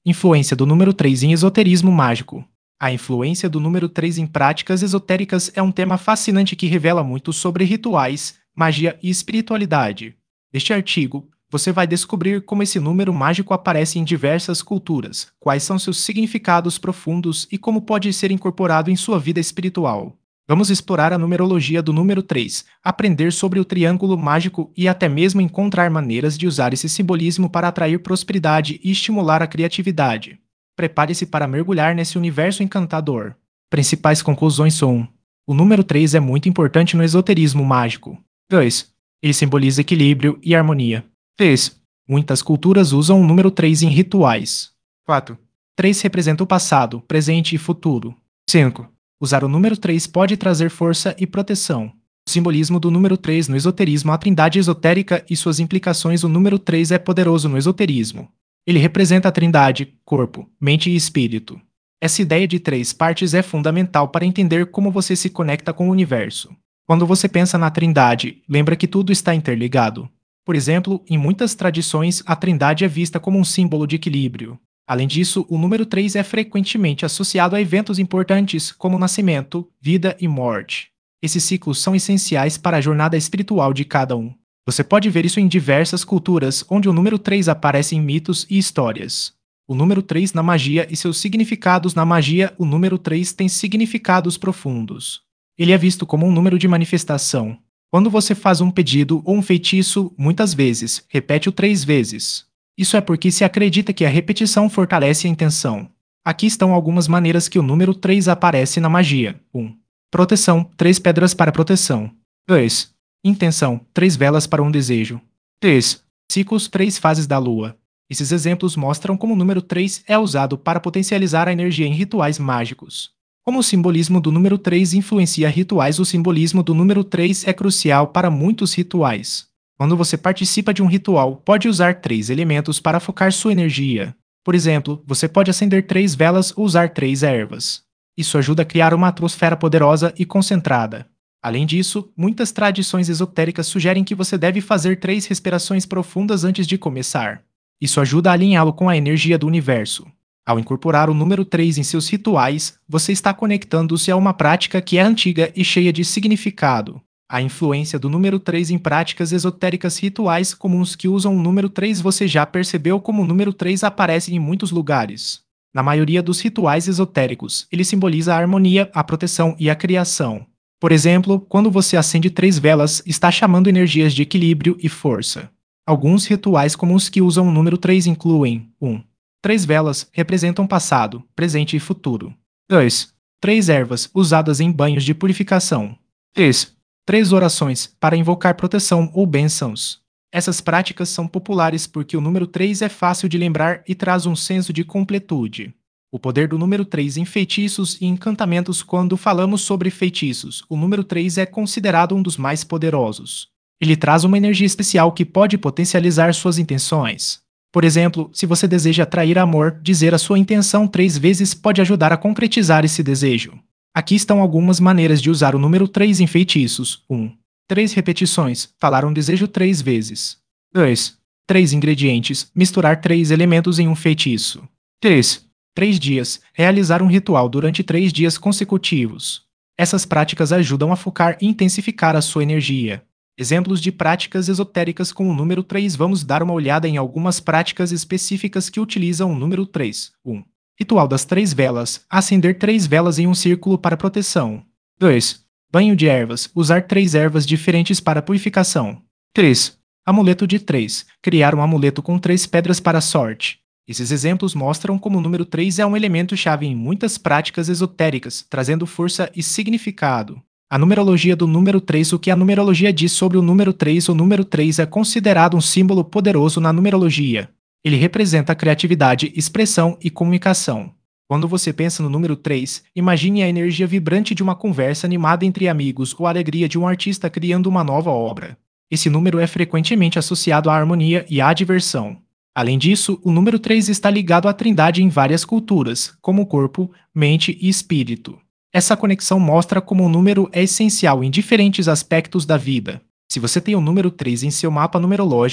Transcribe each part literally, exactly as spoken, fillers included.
Influência do número três em esoterismo mágico. A influência do número três em práticas esotéricas é um tema fascinante que revela muito sobre rituais, magia e espiritualidade. Neste artigo, você vai descobrir como esse número mágico aparece em diversas culturas, quais são seus significados profundos e como pode ser incorporado em sua vida espiritual. Vamos explorar a numerologia do número três, aprender sobre o triângulo mágico e até mesmo encontrar maneiras de usar esse simbolismo para atrair prosperidade e estimular a criatividade. Prepare-se para mergulhar nesse universo encantador. Principais conclusões são: o número três é muito importante no esoterismo mágico. dois. Ele simboliza equilíbrio e harmonia. três. Muitas culturas usam o número três em rituais. quatro. três representa o passado, presente e futuro. cinco. Usar o número três pode trazer força e proteção. O simbolismo do número três no esoterismo. A trindade esotérica e suas implicações. O número três é poderoso no esoterismo. Ele representa a trindade, corpo, mente e espírito. Essa ideia de três partes é fundamental para entender como você se conecta com o universo. Quando você pensa na trindade, lembra que tudo está interligado. Por exemplo, em muitas tradições, a trindade é vista como um símbolo de equilíbrio. Além disso, o número três é frequentemente associado a eventos importantes como nascimento, vida e morte. Esses ciclos são essenciais para a jornada espiritual de cada um. Você pode ver isso em diversas culturas, onde o número três aparece em mitos e histórias. O número três na magia e seus significados. Na magia, o número três tem significados profundos. Ele é visto como um número de manifestação. Quando você faz um pedido ou um feitiço, muitas vezes, repete-o três vezes. Isso é porque se acredita que a repetição fortalece a intenção. Aqui estão algumas maneiras que o número três aparece na magia. um. Proteção, três pedras para proteção. dois. Intenção, três velas para um desejo. três. Ciclos, três fases da lua. Esses exemplos mostram como o número três é usado para potencializar a energia em rituais mágicos. Como o simbolismo do número três influencia rituais. O simbolismo do número três é crucial para muitos rituais. Quando você participa de um ritual, pode usar três elementos para focar sua energia. Por exemplo, você pode acender três velas ou usar três ervas. Isso ajuda a criar uma atmosfera poderosa e concentrada. Além disso, muitas tradições esotéricas sugerem que você deve fazer três respirações profundas antes de começar. Isso ajuda a alinhá-lo com a energia do universo. Ao incorporar o número três em seus rituais, você está conectando-se a uma prática que é antiga e cheia de significado. A influência do número três em práticas esotéricas. Rituais comuns que usam o número três. Você já percebeu como o número três aparece em muitos lugares? Na maioria dos rituais esotéricos, ele simboliza a harmonia, a proteção e a criação. Por exemplo, quando você acende três velas, está chamando energias de equilíbrio e força. Alguns rituais comuns que usam o número três incluem: um. Três velas representam passado, presente e futuro. dois. Três ervas usadas em banhos de purificação. três. Três orações para invocar proteção ou bênçãos. Essas práticas são populares porque o número três é fácil de lembrar e traz um senso de completude. O poder do número três em feitiços e encantamentos. Quando falamos sobre feitiços, o número três é considerado um dos mais poderosos. Ele traz uma energia especial que pode potencializar suas intenções. Por exemplo, se você deseja atrair amor, dizer a sua intenção três vezes pode ajudar a concretizar esse desejo. Aqui estão algumas maneiras de usar o número três em feitiços. um. Três repetições, falar um desejo três vezes. dois. Três ingredientes, misturar três elementos em um feitiço. três. Três dias, realizar um ritual durante três dias consecutivos. Essas práticas ajudam a focar e intensificar a sua energia. Exemplos de práticas esotéricas com o número três. Vamos dar uma olhada em algumas práticas específicas que utilizam o número três. um. Ritual das três velas. Acender três velas em um círculo para proteção. dois. Banho de ervas. Usar três ervas diferentes para purificação. três. Amuleto de três. Criar um amuleto com três pedras para a sorte. Esses exemplos mostram como o número três é um elemento-chave em muitas práticas esotéricas, trazendo força e significado. A numerologia do número três. O que a numerologia diz sobre o número três? O número três é considerado um símbolo poderoso na numerologia. Ele representa a criatividade, expressão e comunicação. Quando você pensa no número três, imagine a energia vibrante de uma conversa animada entre amigos ou a alegria de um artista criando uma nova obra. Esse número é frequentemente associado à harmonia e à diversão. Além disso, o número três está ligado à trindade em várias culturas, como corpo, mente e espírito. Essa conexão mostra como o número é essencial em diferentes aspectos da vida. Se você tem o número três em seu mapa numerológico,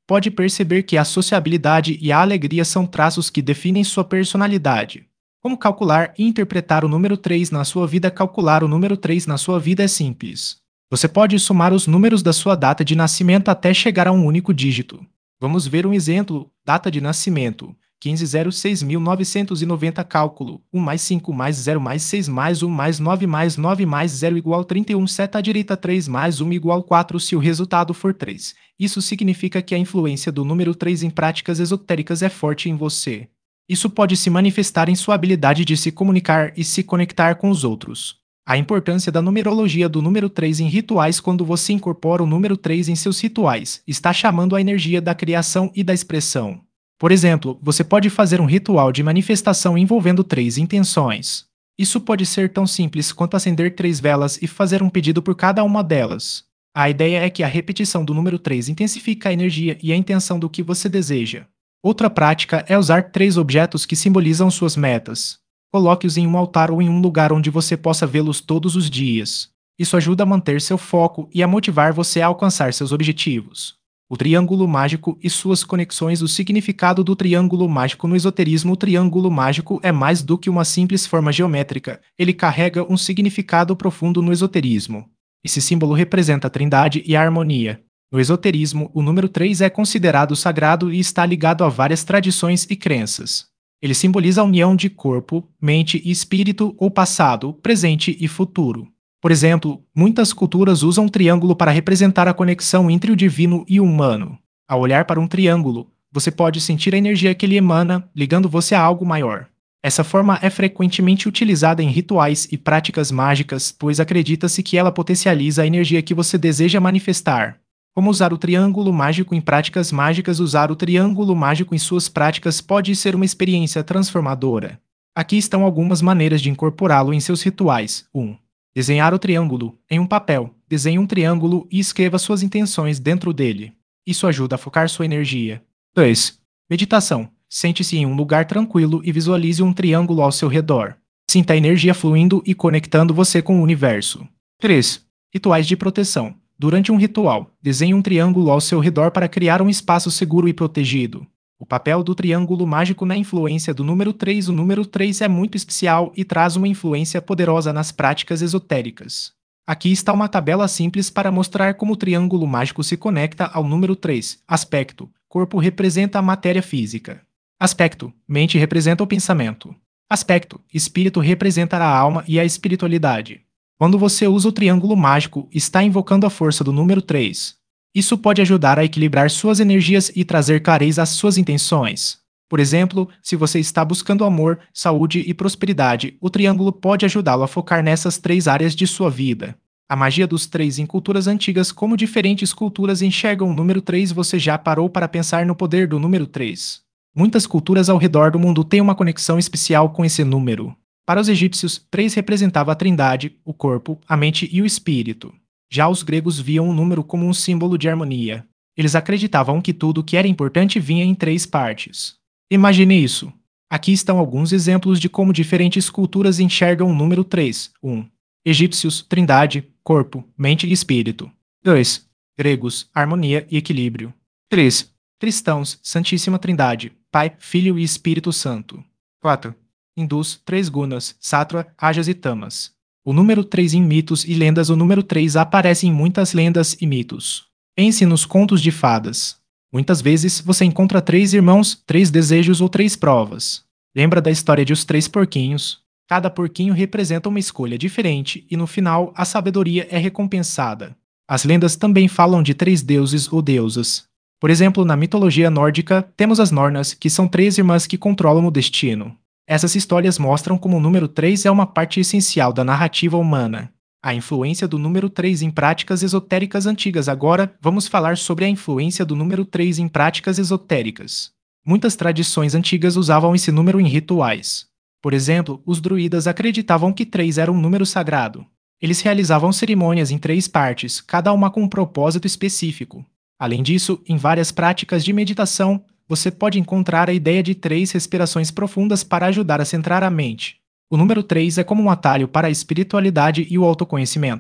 pode perceber que a sociabilidade e a alegria são traços que definem sua personalidade. Como calcular e interpretar o número três na sua vida? Calcular o número três na sua vida é simples. Você pode somar os números da sua data de nascimento até chegar a um único dígito. Vamos ver um exemplo. Data de nascimento: quinze zero seis mil novecentos e noventa. Cálculo: um mais cinco mais zero mais seis mais um mais nove mais nove mais zero igual trinta e um. Seta à direita: três mais um igual quatro. Se o resultado for três, isso significa que a influência do número três em práticas esotéricas é forte em você. Isso pode se manifestar em sua habilidade de se comunicar e se conectar com os outros. A importância da numerologia do número três em rituais: quando você incorpora o número três em seus rituais, está chamando a energia da criação e da expressão. Por exemplo, você pode fazer um ritual de manifestação envolvendo três intenções. Isso pode ser tão simples quanto acender três velas e fazer um pedido por cada uma delas. A ideia é que a repetição do número três intensifica a energia e a intenção do que você deseja. Outra prática é usar três objetos que simbolizam suas metas. Coloque-os em um altar ou em um lugar onde você possa vê-los todos os dias. Isso ajuda a manter seu foco e a motivar você a alcançar seus objetivos. O triângulo mágico e suas conexões. O significado do triângulo mágico no esoterismo: o triângulo mágico é mais do que uma simples forma geométrica, ele carrega um significado profundo no esoterismo. Esse símbolo representa a trindade e a harmonia. No esoterismo, o número três é considerado sagrado e está ligado a várias tradições e crenças. Ele simboliza a união de corpo, mente e espírito, ou passado, presente e futuro. Por exemplo, muitas culturas usam um triângulo para representar a conexão entre o divino e o humano. Ao olhar para um triângulo, você pode sentir a energia que ele emana, ligando você a algo maior. Essa forma é frequentemente utilizada em rituais e práticas mágicas, pois acredita-se que ela potencializa a energia que você deseja manifestar. Como usar o triângulo mágico em práticas mágicas? Usar o triângulo mágico em suas práticas pode ser uma experiência transformadora. Aqui estão algumas maneiras de incorporá-lo em seus rituais. um. Desenhar o triângulo. Em um papel, desenhe um triângulo e escreva suas intenções dentro dele. Isso ajuda a focar sua energia. dois. Meditação. Sente-se em um lugar tranquilo e visualize um triângulo ao seu redor. Sinta a energia fluindo e conectando você com o universo. três. Rituais de proteção. Durante um ritual, desenhe um triângulo ao seu redor para criar um espaço seguro e protegido. O papel do triângulo mágico na influência do número três. O número três é muito especial e traz uma influência poderosa nas práticas esotéricas. Aqui está uma tabela simples para mostrar como o triângulo mágico se conecta ao número três. Aspecto: corpo representa a matéria física. Aspecto: mente representa o pensamento. Aspecto: espírito representa a alma e a espiritualidade. Quando você usa o triângulo mágico, está invocando a força do número três. Isso pode ajudar a equilibrar suas energias e trazer clareza às suas intenções. Por exemplo, se você está buscando amor, saúde e prosperidade, o triângulo pode ajudá-lo a focar nessas três áreas de sua vida. A magia dos três em culturas antigas. Como diferentes culturas enxergam o número três? Você já parou para pensar no poder do número três? Muitas culturas ao redor do mundo têm uma conexão especial com esse número. Para os egípcios, três representava a trindade, o corpo, a mente e o espírito. Já os gregos viam o número como um símbolo de harmonia. Eles acreditavam que tudo que era importante vinha em três partes. Imagine isso. Aqui estão alguns exemplos de como diferentes culturas enxergam o número três. um. Egípcios, trindade, corpo, mente e espírito. dois. Gregos, harmonia e equilíbrio. três. Cristãos, Santíssima Trindade, Pai, Filho e Espírito Santo. quatro. Hindus, três gunas, sattva, rajas e tamas. O número três em mitos e lendas. O número três aparece em muitas lendas e mitos. Pense nos contos de fadas. Muitas vezes você encontra três irmãos, três desejos ou três provas. Lembra da história de Os Três Porquinhos? Cada porquinho representa uma escolha diferente e no final a sabedoria é recompensada. As lendas também falam de três deuses ou deusas. Por exemplo, na mitologia nórdica, temos as Nornas, que são três irmãs que controlam o destino. Essas histórias mostram como o número três é uma parte essencial da narrativa humana. A influência do número três em práticas esotéricas antigas. Agora, vamos falar sobre a influência do número três em práticas esotéricas. Muitas tradições antigas usavam esse número em rituais. Por exemplo, os druidas acreditavam que três era um número sagrado. Eles realizavam cerimônias em três partes, cada uma com um propósito específico. Além disso, em várias práticas de meditação, você pode encontrar a ideia de três respirações profundas para ajudar a centrar a mente. O número três é como um atalho para a espiritualidade e o autoconhecimento.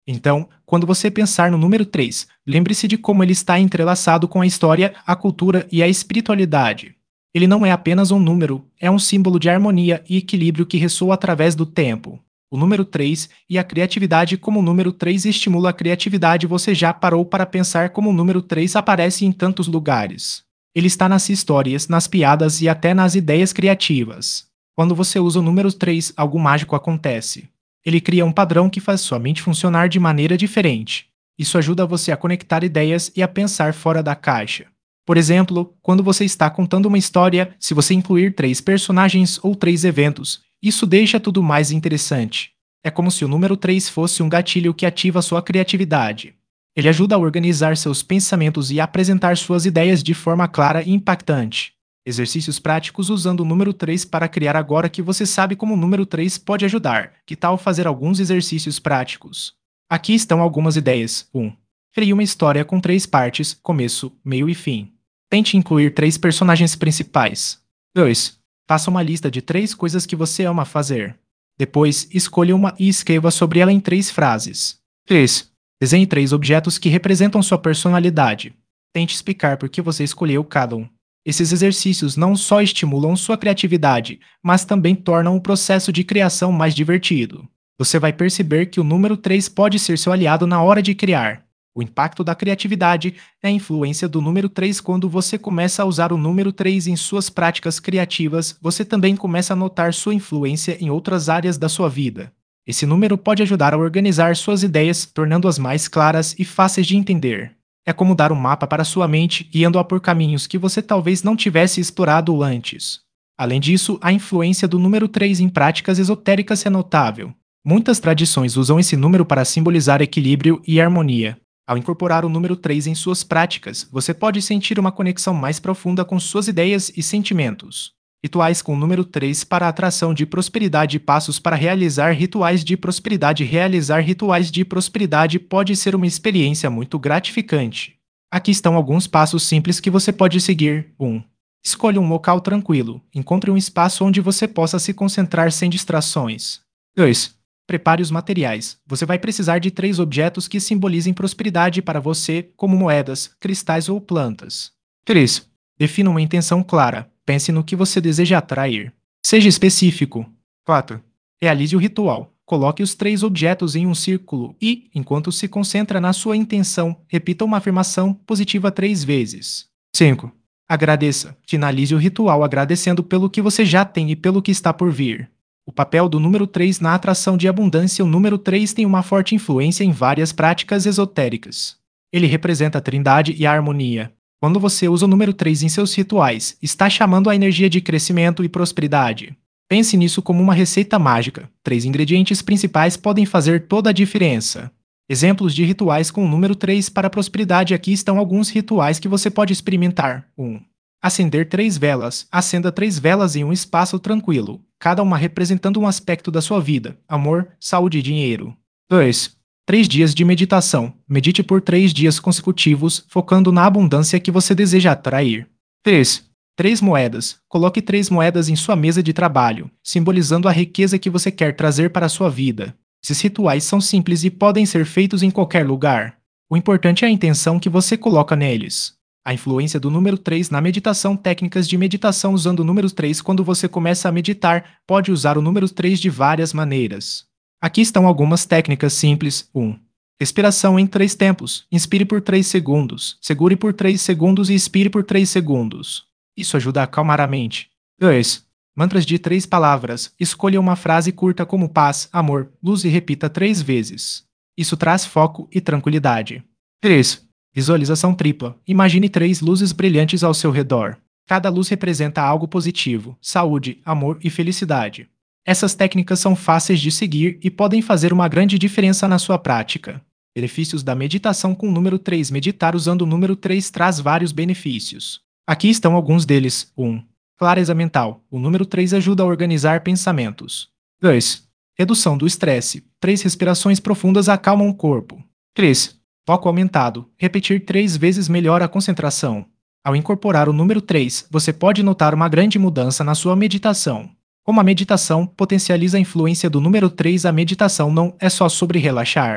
Então, quando você pensar no número três, lembre-se de como ele está entrelaçado com a história, a cultura e a espiritualidade. Ele não é apenas um número, é um símbolo de harmonia e equilíbrio que ressoa através do tempo. O número três e a criatividade como o número três estimula a criatividade. Você já parou para pensar como o número três aparece em tantos lugares? Ele está nas histórias, nas piadas e até nas ideias criativas. Quando você usa o número três, algo mágico acontece. Ele cria um padrão que faz sua mente funcionar de maneira diferente. Isso ajuda você a conectar ideias e a pensar fora da caixa. Por exemplo, quando você está contando uma história, se você incluir três personagens ou três eventos, isso deixa tudo mais interessante. É como se o número três fosse um gatilho que ativa sua criatividade. Ele ajuda a organizar seus pensamentos e a apresentar suas ideias de forma clara e impactante. Exercícios práticos usando o número três para criar. Agora que você sabe como o número três pode ajudar, que tal fazer alguns exercícios práticos? Aqui estão algumas ideias. um. Crie uma história com três partes, começo, meio e fim. Tente incluir três personagens principais. dois. Faça uma lista de três coisas que você ama fazer. Depois, escolha uma e escreva sobre ela em três frases. três. Desenhe três objetos que representam sua personalidade. Tente explicar por que você escolheu cada um. Esses exercícios não só estimulam sua criatividade, mas também tornam o processo de criação mais divertido. Você vai perceber que o número três pode ser seu aliado na hora de criar. O impacto da criatividade é a influência do número três. Quando você começa a usar o número três em suas práticas criativas, você também começa a notar sua influência em outras áreas da sua vida. Esse número pode ajudar a organizar suas ideias, tornando-as mais claras e fáceis de entender. É como dar um mapa para sua mente, guiando-a por caminhos que você talvez não tivesse explorado antes. Além disso, a influência do número três em práticas esotéricas é notável. Muitas tradições usam esse número para simbolizar equilíbrio e harmonia. Ao incorporar o número três em suas práticas, você pode sentir uma conexão mais profunda com suas ideias e sentimentos. Rituais com o número três para a atração de prosperidade. Passos para realizar rituais de prosperidade. Realizar rituais de prosperidade pode ser uma experiência muito gratificante. Aqui estão alguns passos simples que você pode seguir. um. Escolha um local tranquilo. Encontre um espaço onde você possa se concentrar sem distrações. dois. Prepare os materiais. Você vai precisar de três objetos que simbolizem prosperidade para você, como moedas, cristais ou plantas. três. Defina uma intenção clara. Pense no que você deseja atrair. Seja específico. quatro. Realize o ritual. Coloque os três objetos em um círculo e, enquanto se concentra na sua intenção, repita uma afirmação positiva três vezes. cinco. Agradeça. Finalize o ritual agradecendo pelo que você já tem e pelo que está por vir. O papel do número três na atração de abundância. O número três tem uma forte influência em várias práticas esotéricas. Ele representa a trindade e a harmonia. Quando você usa o número três em seus rituais, está chamando a energia de crescimento e prosperidade. Pense nisso como uma receita mágica. Três ingredientes principais podem fazer toda a diferença. Exemplos de rituais com o número três para a prosperidade. Aqui estão alguns rituais que você pode experimentar. um. Acender três velas. Acenda três velas em um espaço tranquilo, cada uma representando um aspecto da sua vida: amor, saúde e dinheiro. dois. Três dias de meditação. Medite por três dias consecutivos, focando na abundância que você deseja atrair. três. Três moedas. Coloque três moedas em sua mesa de trabalho, simbolizando a riqueza que você quer trazer para a sua vida. Esses rituais são simples e podem ser feitos em qualquer lugar. O importante é a intenção que você coloca neles. A influência do número três na meditação. Técnicas de meditação usando o número três. Quando você começa a meditar, pode usar o número três de várias maneiras. Aqui estão algumas técnicas simples. um. Respiração em três tempos. Inspire por três segundos, segure por três segundos e expire por três segundos. Isso ajuda a acalmar a mente. dois. Mantras de três palavras. Escolha uma frase curta como paz, amor, luz e repita três vezes. Isso traz foco e tranquilidade. três. Visualização tripla. Imagine três luzes brilhantes ao seu redor. Cada luz representa algo positivo: saúde, amor e felicidade. Essas técnicas são fáceis de seguir e podem fazer uma grande diferença na sua prática. Benefícios da meditação com o número três. Meditar usando o número três traz vários benefícios. Aqui estão alguns deles. um. Clareza mental. O número três ajuda a organizar pensamentos. dois. Redução do estresse. Três respirações profundas acalmam o corpo. três. Foco aumentado. Repetir três vezes melhora a concentração. Ao incorporar o número três, você pode notar uma grande mudança na sua meditação. Como a meditação potencializa a influência do número três, a meditação não é só sobre relaxar.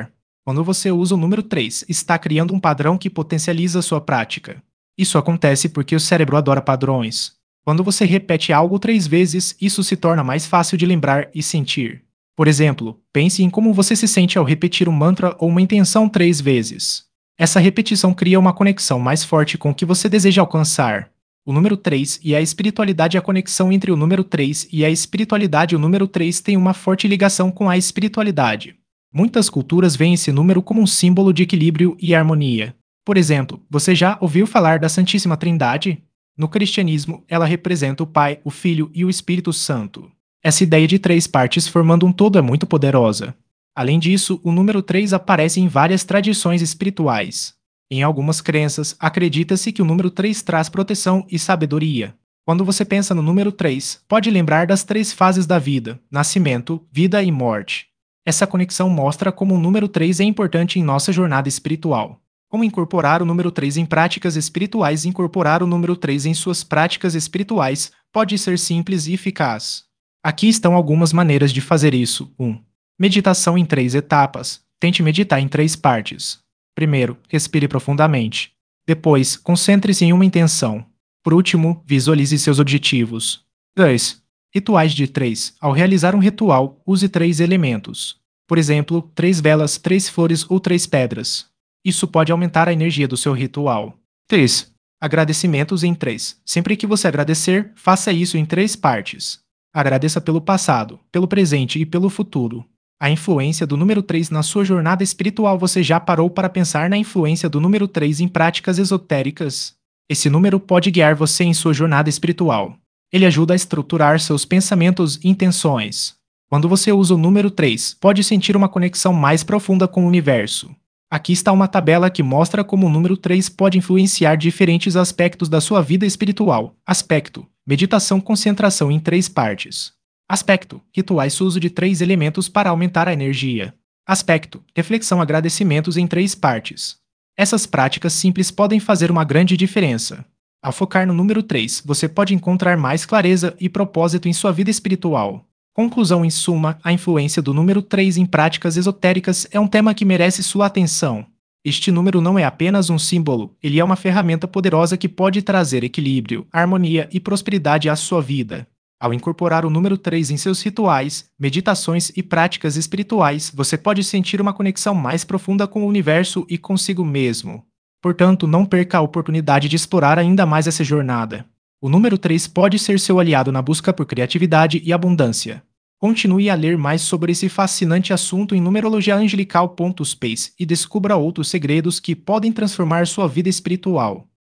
Quando você usa o número três, está criando um padrão que potencializa sua prática. Isso acontece porque o cérebro adora padrões. Quando você repete algo três vezes, isso se torna mais fácil de lembrar e sentir. Por exemplo, pense em como você se sente ao repetir um mantra ou uma intenção três vezes. Essa repetição cria uma conexão mais forte com o que você deseja alcançar. O número três e a espiritualidade é a conexão entre o número três e a espiritualidade. O número três tem uma forte ligação com a espiritualidade. Muitas culturas veem esse número como um símbolo de equilíbrio e harmonia. Por exemplo, você já ouviu falar da Santíssima Trindade? No cristianismo, ela representa o Pai, o Filho e o Espírito Santo. Essa ideia de três partes formando um todo é muito poderosa. Além disso, o número três aparece em várias tradições espirituais. Em algumas crenças, acredita-se que o número três traz proteção e sabedoria. Quando você pensa no número três, pode lembrar das três fases da vida: nascimento, vida e morte. Essa conexão mostra como o número três é importante em nossa jornada espiritual. Como incorporar o número três em práticas espirituais? Incorporar o número três em suas práticas espirituais pode ser simples e eficaz. Aqui estão algumas maneiras de fazer isso. um. Meditação em três etapas. Tente meditar em três partes. Primeiro, respire profundamente. Depois, concentre-se em uma intenção. Por último, visualize seus objetivos. dois. Rituais de três. Ao realizar um ritual, use três elementos. Por exemplo, três velas, três flores ou três pedras. Isso pode aumentar a energia do seu ritual. três. Agradecimentos em três. Sempre que você agradecer, faça isso em três partes. Agradeça pelo passado, pelo presente e pelo futuro. A influência do número três na sua jornada espiritual. Você já parou para pensar na influência do número três em práticas esotéricas? Esse número pode guiar você em sua jornada espiritual. Ele ajuda a estruturar seus pensamentos e intenções. Quando você usa o número três, pode sentir uma conexão mais profunda com o universo. Aqui está uma tabela que mostra como o número três pode influenciar diferentes aspectos da sua vida espiritual. Aspecto: meditação, concentração em três partes. Aspecto: rituais, uso de três elementos para aumentar a energia. Aspecto: reflexão, agradecimentos em três partes. Essas práticas simples podem fazer uma grande diferença. Ao focar no número três, você pode encontrar mais clareza e propósito em sua vida espiritual. Conclusão: em suma, a influência do número três em práticas esotéricas é um tema que merece sua atenção. Este número não é apenas um símbolo, ele é uma ferramenta poderosa que pode trazer equilíbrio, harmonia e prosperidade à sua vida. Ao incorporar o número três em seus rituais, meditações e práticas espirituais, você pode sentir uma conexão mais profunda com o universo e consigo mesmo. Portanto, não perca a oportunidade de explorar ainda mais essa jornada. O número três pode ser seu aliado na busca por criatividade e abundância. Continue a ler mais sobre esse fascinante assunto em numerologia angelical ponto space e descubra outros segredos que podem transformar sua vida espiritual.